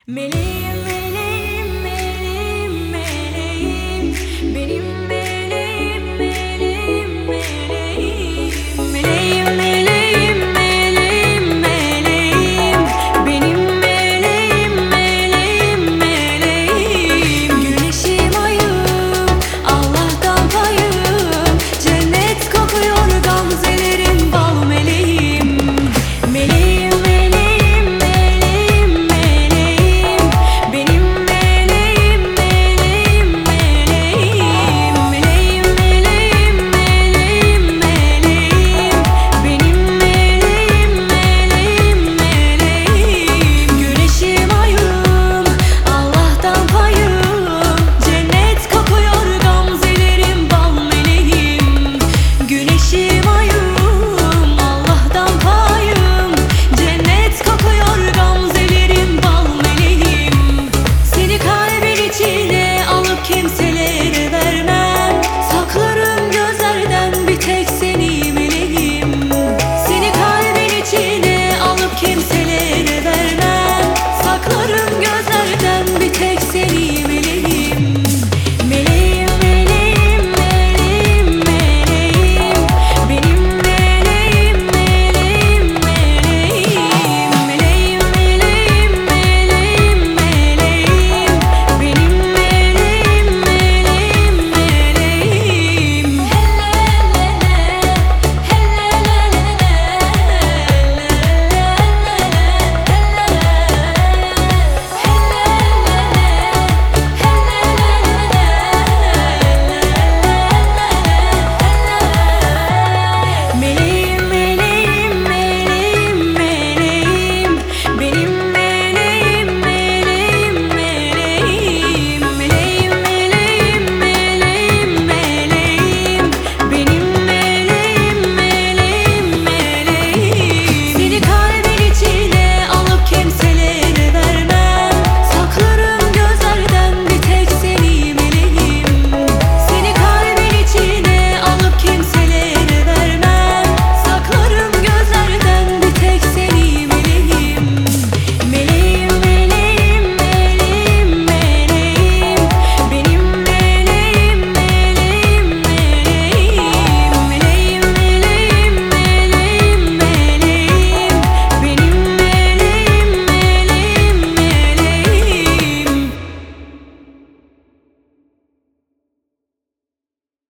Meleğim, meleğim, meleğim, meleğim, benim meleğim, meleğim, meleğim. Meleğim, meleğim, meleğim, meleğim, benim meleğim, meleğim, meleğim. Güneşim, ayım, Allah'tan payım, cennet kokuyor gamzelerin bal meleğim. Meleğim, meleğim, meleğim, meleğim, benim meleğim, meleğim, meleğim. Meleğim, meleğim, meleğim, meleğim, benim meleğim, meleğim, meleğim. Güneşim, ayım, Allah'tan payım, cennet kokuyor gamzelerim bal meleğim. Güneşim, ayım, Allah'tan payım, cennet kokuyor gamzelerim bal meleğim. Seni kalbin içine alıp kimselere vermem, saklarım gözlerden bir tek seni meleğim. Seni kalbin içine alıp kimselere